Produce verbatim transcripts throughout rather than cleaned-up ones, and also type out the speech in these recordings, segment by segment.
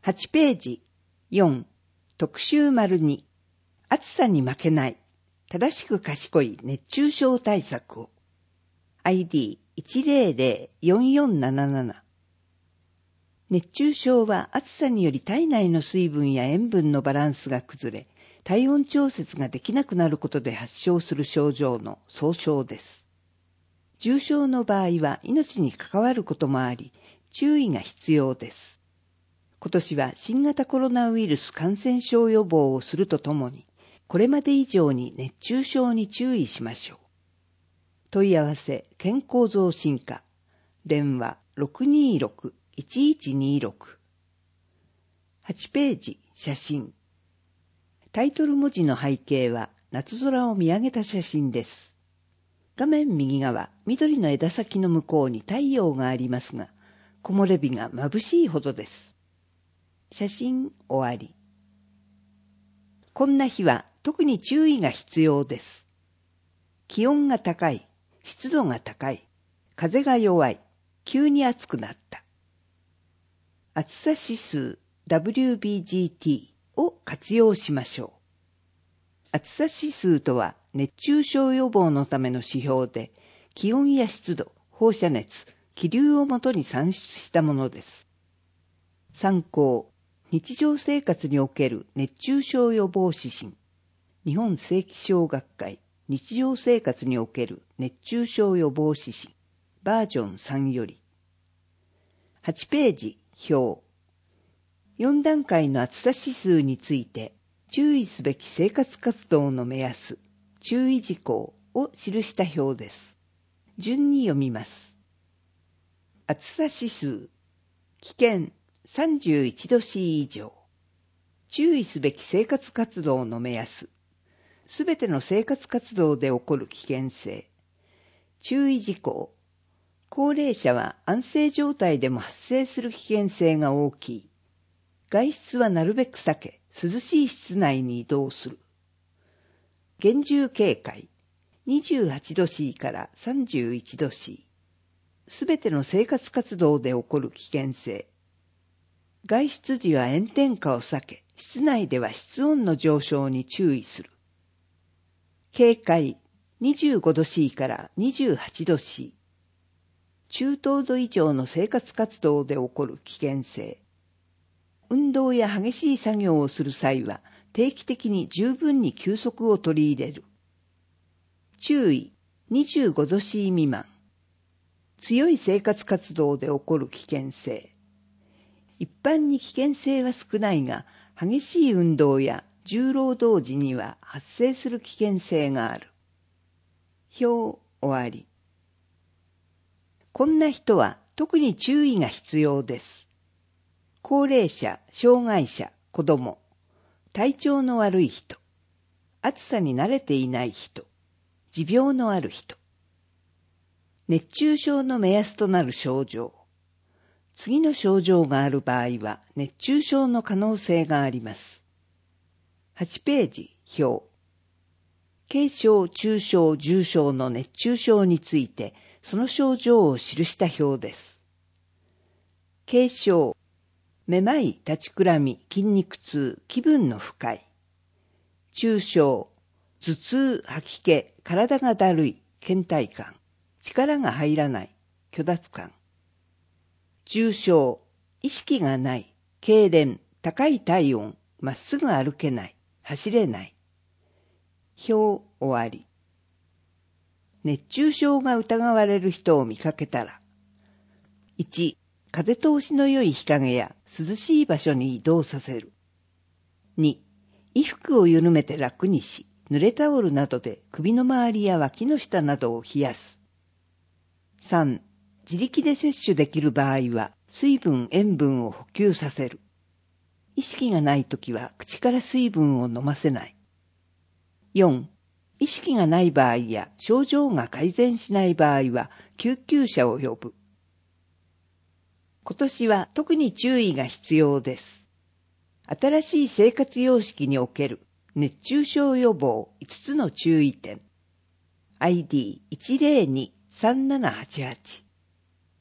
はちページよん特集 ②暑さに負けない正しく賢い熱中症対策を アイディーいちゼロゼロよんよんなななな 熱中症は暑さにより体内の水分や塩分のバランスが崩れ、体温調節ができなくなることで発症する症状の総称です。重症の場合は命に関わることもあり、注意が必要です。今年は新型コロナウイルス感染症予防をするとともに、これまで以上に熱中症に注意しましょう。問い合わせ健康増進課電話 ろくにーろくいちいちにーろく はちページ写真タイトル文字の背景は夏空を見上げた写真です。画面右側緑の枝先の向こうに太陽がありますが、木漏れ日が眩しいほどです。写真終わり。こんな日は特に注意が必要です。気温が高い、湿度が高い、風が弱い、急に暑くなった。暑さ指数 ダブリュービージーティー を活用しましょう。暑さ指数とは熱中症予防のための指標で、気温や湿度、放射熱、気流をもとに算出したものです。参考、日常生活における熱中症予防指針、日本正気象学会日常生活における熱中症予防指針、バージョンさんより。はちページ表。よん段階の暑さ指数について注意すべき生活活動の目安、注意事項を記した表です。順に読みます。暑さ指数、危険さんじゅういちど C 以上。注意すべき生活活動の目安、すべての生活活動で起こる危険性。注意事項、高齢者は安静状態でも発生する危険性が大きい。外出はなるべく避け、涼しい室内に移動する。厳重警戒、にじゅうはちど C からさんじゅういちど C。すべての生活活動で起こる危険性。外出時は炎天下を避け、室内では室温の上昇に注意する。警戒、にじゅうごど C からにじゅうはちど C。中等度以上の生活活動で起こる危険性。運動や激しい作業をする際は定期的に十分に休息を取り入れる。注意、にじゅうごど C 未満。強い生活活動で起こる危険性。一般に危険性は少ないが、激しい運動や重労働時には発生する危険性がある。表終わり。こんな人は特に注意が必要です。高齢者、障害者、子供、体調の悪い人、暑さに慣れていない人、持病のある人。熱中症の目安となる症状。次の症状がある場合は熱中症の可能性があります。はちページ表。軽症、中症、重症の熱中症についてその症状を記した表です。軽症、めまい、立ちくらみ、筋肉痛、気分の不快。中症、頭痛、吐き気、体がだるい、倦怠感、力が入らない、虚脱感。重症、意識がない、痙攣、高い体温、まっすぐ歩けない、走れない。表終わり。熱中症が疑われる人を見かけたら、いち、風通しの良い日陰や涼しい場所に移動させる。に、衣服を緩めて楽にし、濡れタオルなどで首の周りや脇の下などを冷やす。さん、自力で摂取できる場合は水分、塩分を補給させる。意識がないときは口から水分を飲ませない。よん、意識がない場合や症状が改善しない場合は救急車を呼ぶ。今年は特に注意が必要です。新しい生活様式における熱中症予防いつつの注意点。アイディーいちゼロにさんななはちはち。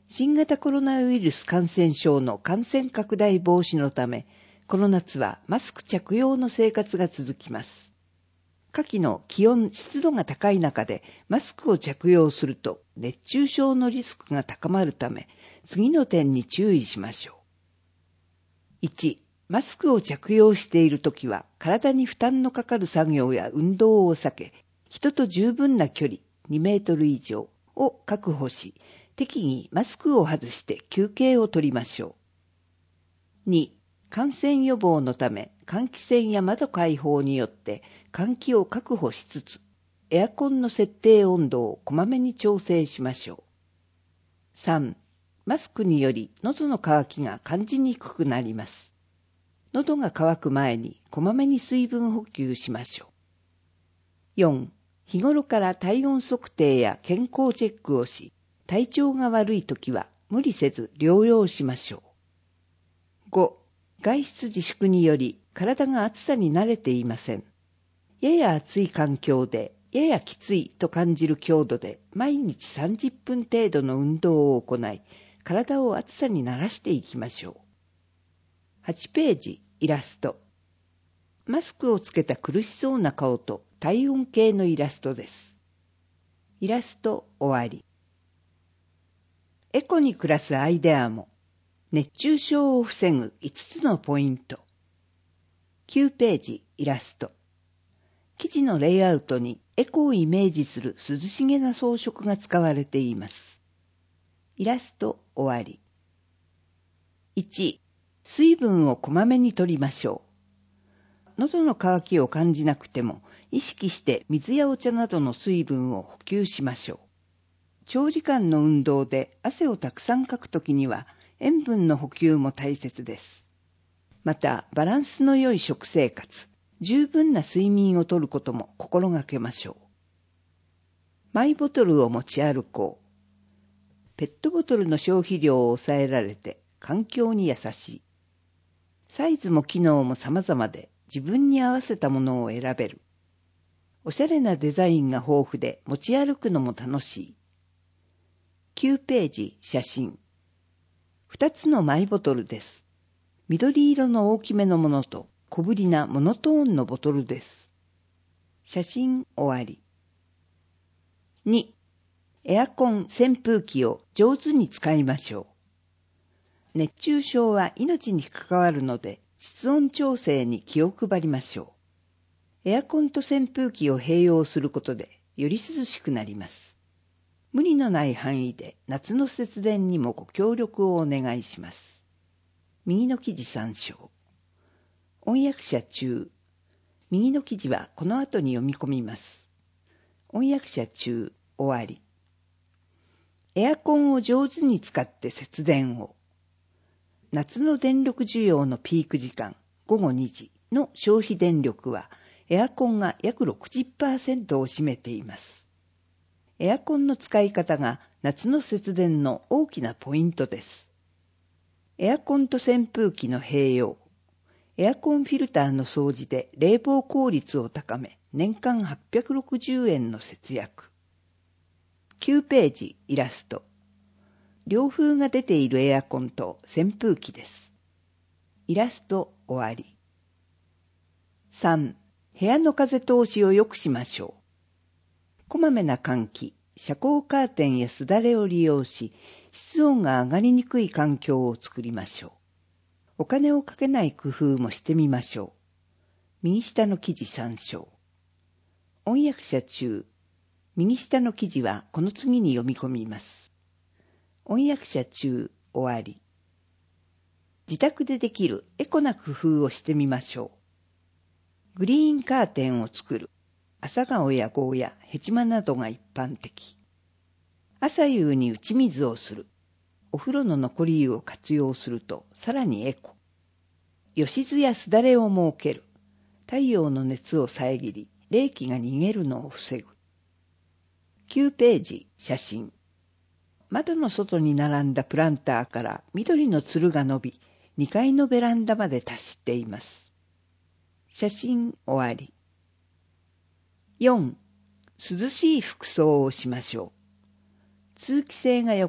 新型コロナウイルス感染症の感染拡大防止のため、この夏はマスク着用の生活が続きます。夏季の気温・湿度が高い中でマスクを着用すると熱中症のリスクが高まるため、次の点に注意しましょう。いち、マスクを着用しているときは体に負担のかかる作業や運動を避け、人と十分な距離にメートル以上を確保し、適宜マスクを外して休憩を取りましょう。に、感染予防のため換気扇や窓開放によって換気を確保しつつ、エアコンの設定温度をこまめに調整しましょう。さん、マスクにより喉の渇きが感じにくくなります。喉が渇く前にこまめに水分補給しましょう。よん、日頃から体温測定や健康チェックをし、体調が悪いときは無理せず療養しましょう。ご、外出自粛により体が暑さに慣れていません。やや暑い環境でややきついと感じる強度で毎日さんじゅっぷん程度の運動を行い、体を暑さに慣らしていきましょう。はちページ、イラスト。マスクをつけた苦しそうな顔と体温計のイラストです。イラスト終わり。エコに暮らすアイデアも、熱中症を防ぐいつつのポイント。きゅうページ、イラスト。記事のレイアウトにエコをイメージする涼しげな装飾が使われています。イラスト終わり。いち、水分をこまめに摂りましょう。喉の渇きを感じなくても、意識して水やお茶などの水分を補給しましょう。長時間の運動で汗をたくさんかくときには塩分の補給も大切です。また、バランスの良い食生活、十分な睡眠をとることも心がけましょう。マイボトルを持ち歩こう。ペットボトルの消費量を抑えられて環境に優しい。サイズも機能も様々で自分に合わせたものを選べる。おしゃれなデザインが豊富で持ち歩くのも楽しい。きゅうページ、写真。二つのマイボトルです。緑色の大きめのものと小ぶりなモノトーンのボトルです。写真終わり。に、エアコン、扇風機を上手に使いましょう。熱中症は命に関わるので、室温調整に気を配りましょう。エアコンと扇風機を併用することで、より涼しくなります。無理のない範囲で夏の節電にもご協力をお願いします。右の記事参照。翻訳者中。右の記事はこの後に読み込みます。翻訳者中、終わり。エアコンを上手に使って節電を。夏の電力需要のピーク時間、ごごにじの消費電力は、エアコンが約 ろくじゅっパーセント を占めています。エアコンの使い方が夏の節電の大きなポイントです。エアコンと扇風機の併用。エアコンフィルターの掃除で冷房効率を高め、年間はっぴゃくろくじゅうえんの節約。きゅうページ、イラスト。涼風が出ているエアコンと扇風機です。イラスト終わり。さん、部屋の風通しを良くしましょう。こまめな換気、遮光カーテンやすだれを利用し、室温が上がりにくい環境を作りましょう。お金をかけない工夫もしてみましょう。右下の記事参照。翻訳者中。右下の記事はこの次に読み込みます。翻訳者中、終わり。自宅でできるエコな工夫をしてみましょう。グリーンカーテンを作る。朝顔やゴーヤ、ヘチマなどが一般的。朝夕に打ち水をする。お風呂の残り湯を活用するとさらにエコ。よしずやすだれを設ける。太陽の熱を遮り、冷気が逃げるのを防ぐ。きゅうページ、写真。窓の外に並んだプランターから緑のつるが伸び、にかいのベランダまで達しています。写真終わり。よん、涼しい服装をしましょう。通気性が良く、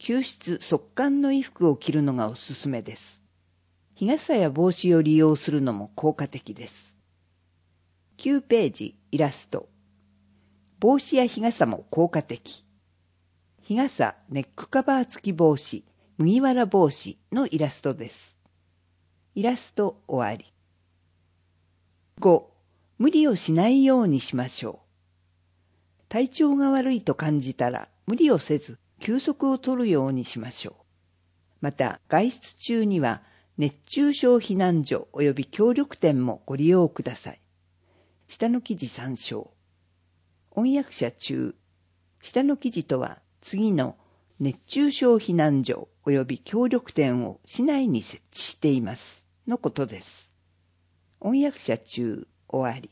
吸湿速乾の衣服を着るのがおすすめです。日傘や帽子を利用するのも効果的です。きゅうページ、イラスト。帽子や日傘も効果的。日傘、ネックカバー付き帽子、麦わら帽子のイラストです。イラスト終わり。ご、無理をしないようにしましょう。体調が悪いと感じたら無理をせず休息を取るようにしましょう。また外出中には熱中症避難所及び協力店もご利用ください。下の記事参照。翻訳者中。下の記事とは次の熱中症避難所及び協力店を市内に設置していますのことです。翻訳者中終わり。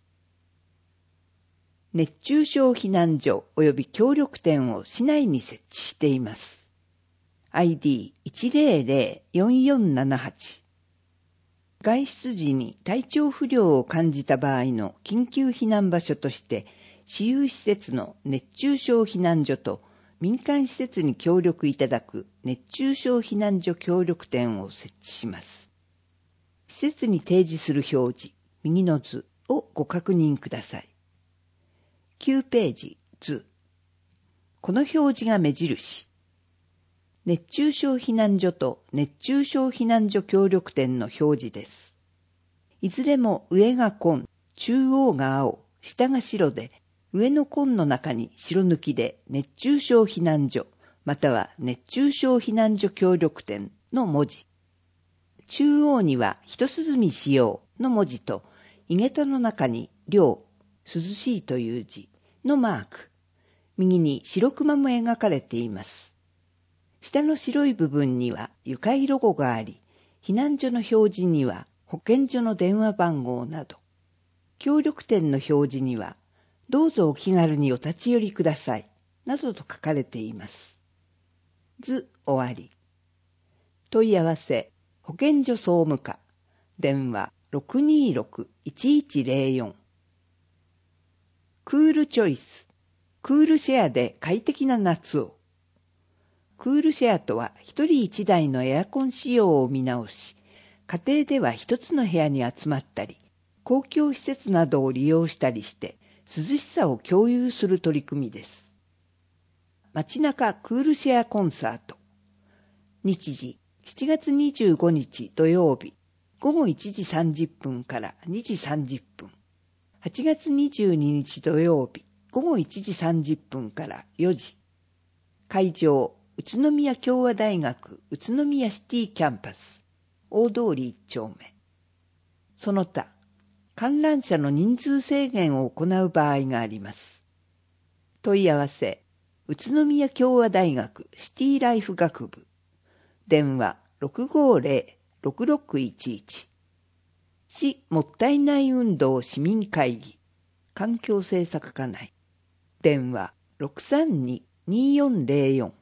熱中症避難所及び協力店を市内に設置しています。アイディーいちゼロゼロよんよんななはち。外出時に体調不良を感じた場合の緊急避難場所として、私有施設の熱中症避難所と民間施設に協力いただく熱中症避難所協力店を設置します。施設に提示する表示、右の図をご確認ください。きゅうページ、図。この表示が目印。熱中症避難所と熱中症避難所協力店の表示です。いずれも上が紺、中央が青、下が白で、上の紺の中に白抜きで熱中症避難所、または熱中症避難所協力店の文字。中央には一涼みしようの文字と、井桁の中に涼、涼しいという字のマーク。右に白熊も描かれています。下の白い部分には愉快ロゴがあり、避難所の表示には保健所の電話番号など、協力店の表示には、どうぞお気軽にお立ち寄りください、などと書かれています。図終わり。問い合わせ、保健所総務課、電話 ろくにーろくいちいちゼロよん。クールチョイス、クールシェアで快適な夏を。クールシェアとは一人一台のエアコン使用を見直し、家庭では一つの部屋に集まったり、公共施設などを利用したりして涼しさを共有する取り組みです。街中クールシェアコンサート。日時しちがつにじゅうごにち土曜日、ごごいちじさんじゅっぷんからにじさんじゅっぷん。はちがつにじゅうににち土曜日、ごごいちじさんじゅっぷんからよじ。会場、宇都宮共和大学宇都宮シティキャンパス、大通りいっ丁目。その他、観覧者の人数制限を行う場合があります。問い合わせ、宇都宮共和大学シティライフ学部、電話 ろくごゼロ ろくろくいちいち。市もったいない運動市民会議、環境政策課内、電話 ろくさんに にーよんゼロよん。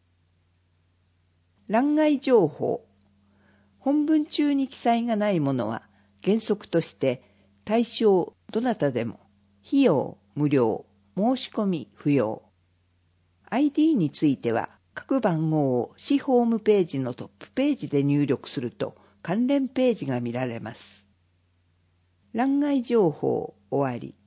欄外情報。本文中に記載がないものは原則として対象どなたでも費用無料、申し込み不要。アイディー については各番号を市ホームページのトップページで入力すると関連ページが見られます。欄外情報終わり。